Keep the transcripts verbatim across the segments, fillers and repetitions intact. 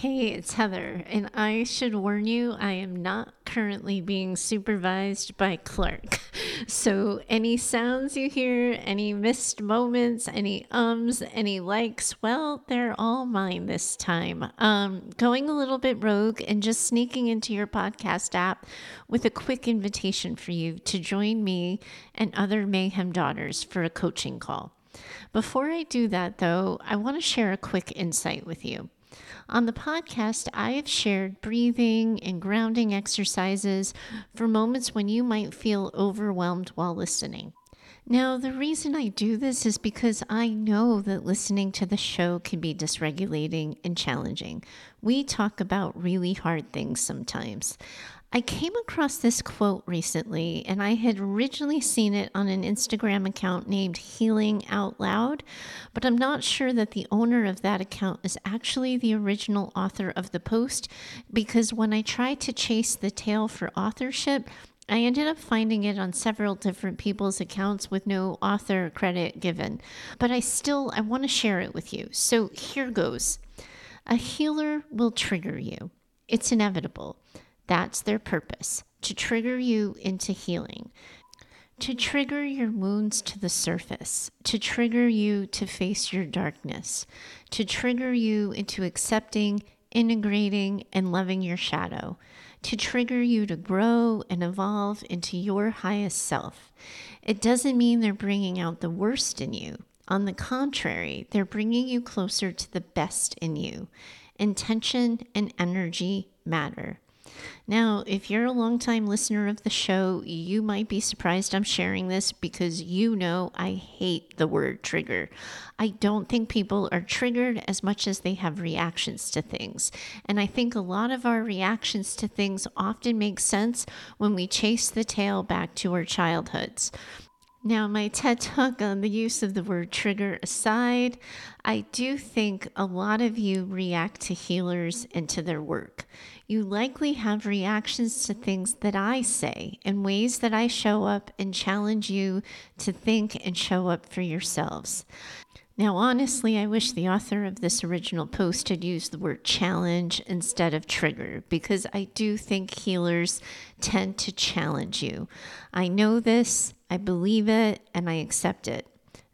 Hey, it's Heather, and I should warn you, I am not currently being supervised by Clark. So, any sounds you hear, any missed moments, any ums, any likes, well, they're all mine this time. Um, going a little bit rogue and just sneaking into your podcast app with a quick invitation for you to join me and other Mayhem daughters for a coaching call. Before I do that, though, I want to share a quick insight with you. On the podcast, I have shared breathing and grounding exercises for moments when you might feel overwhelmed while listening. Now, the reason I do this is because I know that listening to the show can be dysregulating and challenging. We talk about really hard things sometimes. I came across this quote recently, and I had originally seen it on an Instagram account named Healing Out Loud, but I'm not sure that the owner of that account is actually the original author of the post, because when I tried to chase the tail for authorship, I ended up finding it on several different people's accounts with no author credit given. But I still, I want to share it with you. So here goes. A healer will trigger you. It's inevitable. That's their purpose, to trigger you into healing, to trigger your wounds to the surface, to trigger you to face your darkness, to trigger you into accepting, integrating, and loving your shadow, to trigger you to grow and evolve into your highest self. It doesn't mean they're bringing out the worst in you. On the contrary, they're bringing you closer to the best in you. Intention and energy matter. Now, if you're a longtime listener of the show, you might be surprised I'm sharing this because you know I hate the word trigger. I don't think people are triggered as much as they have reactions to things. And I think a lot of our reactions to things often make sense when we chase the tail back to our childhoods. Now, my TED Talk on the use of the word trigger aside, I do think a lot of you react to healers and to their work. You likely have reactions to things that I say and ways that I show up and challenge you to think and show up for yourselves. Now, honestly, I wish the author of this original post had used the word challenge instead of trigger, because I do think healers tend to challenge you. I know this, I believe it, and I accept it.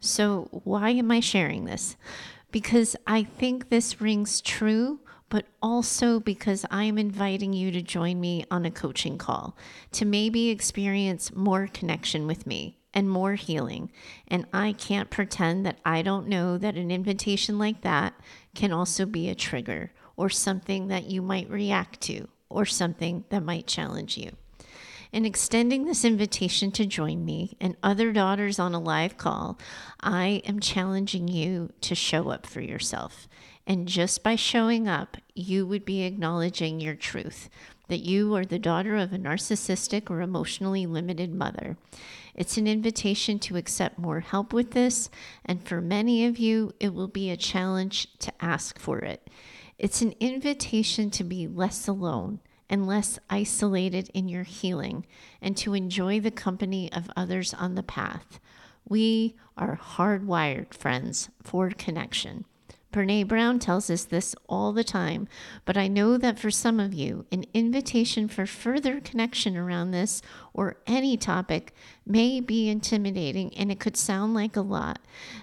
So why am I sharing this? Because I think this rings true, but also because I'm inviting you to join me on a coaching call to maybe experience more connection with me and more healing. And I can't pretend that I don't know that an invitation like that can also be a trigger or something that you might react to or something that might challenge you. In extending this invitation to join me and other daughters on a live call, I am challenging you to show up for yourself. And just by showing up, you would be acknowledging your truth, that you are the daughter of a narcissistic or emotionally limited mother. It's an invitation to accept more help with this, and for many of you, it will be a challenge to ask for it. It's an invitation to be less alone and less isolated in your healing, and to enjoy the company of others on the path. We are hardwired, friends, for connection. Brené Brown tells us this all the time, but I know that for some of you, an invitation for further connection around this or any topic may be intimidating, and it could sound like a lot.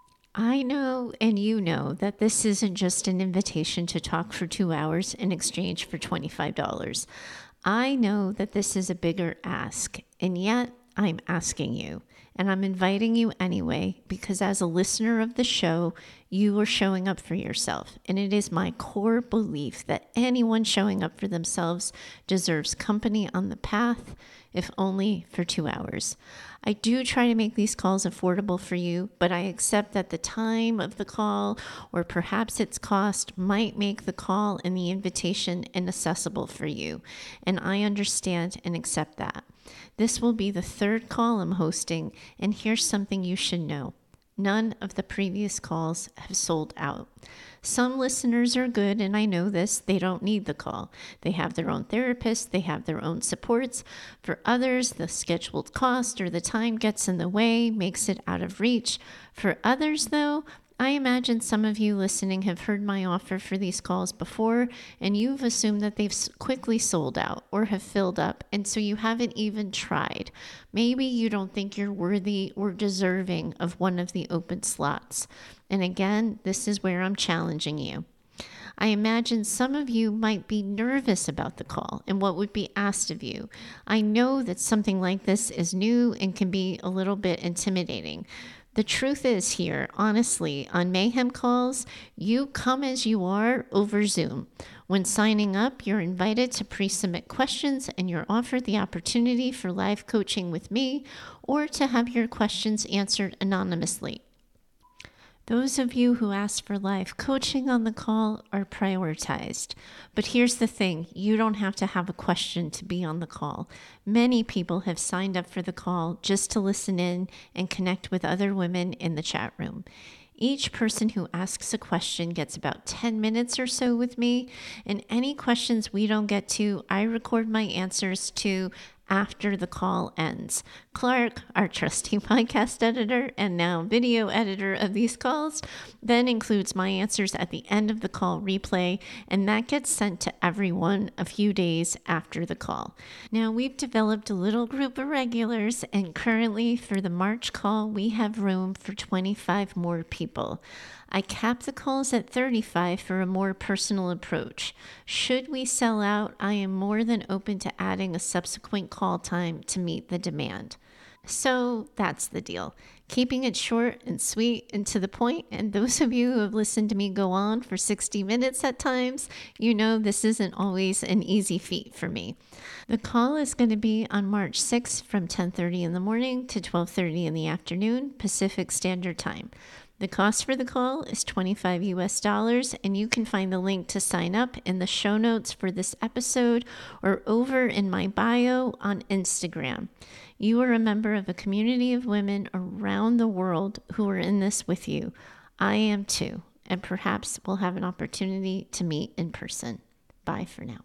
I know, and you know, that this isn't just an invitation to talk for two hours in exchange for twenty-five dollars. I know that this is a bigger ask, and yet I'm asking you, and I'm inviting you anyway, because as a listener of the show, you are showing up for yourself. And it is my core belief that anyone showing up for themselves deserves company on the path, if only for two hours. I do try to make these calls affordable for you, but I accept that the time of the call or perhaps its cost might make the call and the invitation inaccessible for you. And I understand and accept that. This will be the third call I'm hosting, and here's something you should know. None of the previous calls have sold out. Some listeners are good, and I know this, they don't need the call. They have their own therapist, they have their own supports. For others, the scheduled cost or the time gets in the way, makes it out of reach. For others, though, I imagine some of you listening have heard my offer for these calls before, and you've assumed that they've quickly sold out or have filled up, and so you haven't even tried. Maybe you don't think you're worthy or deserving of one of the open slots. And again, this is where I'm challenging you. I imagine some of you might be nervous about the call and what would be asked of you. I know that something like this is new and can be a little bit intimidating. The truth is here, honestly, on Mayhem calls, you come as you are over Zoom. When signing up, you're invited to pre-submit questions and you're offered the opportunity for live coaching with me or to have your questions answered anonymously. Those of you who ask for live coaching on the call are prioritized. But here's the thing, you don't have to have a question to be on the call. Many people have signed up for the call just to listen in and connect with other women in the chat room. Each person who asks a question gets about ten minutes or so with me, and any questions we don't get to, I record my answers to after the call ends. Clark, our trusty podcast editor and now video editor of these calls, then includes my answers at the end of the call replay, and that gets sent to everyone a few days after the call. Now, we've developed a little group of regulars, and currently for the March call, we have room for twenty-five more people. I capped the calls at thirty-five for a more personal approach. Should we sell out, I am more than open to adding a subsequent call time to meet the demand. So that's the deal. Keeping it short and sweet and to the point, and those of you who have listened to me go on for sixty minutes at times, you know this isn't always an easy feat for me. The call is going to be on March sixth from ten thirty in the morning to twelve thirty in the afternoon, Pacific Standard Time. The cost for the call is twenty-five U S dollars, and you can find the link to sign up in the show notes for this episode or over in my bio on Instagram. You are a member of a community of women around the world who are in this with you. I am too, and perhaps we'll have an opportunity to meet in person. Bye for now.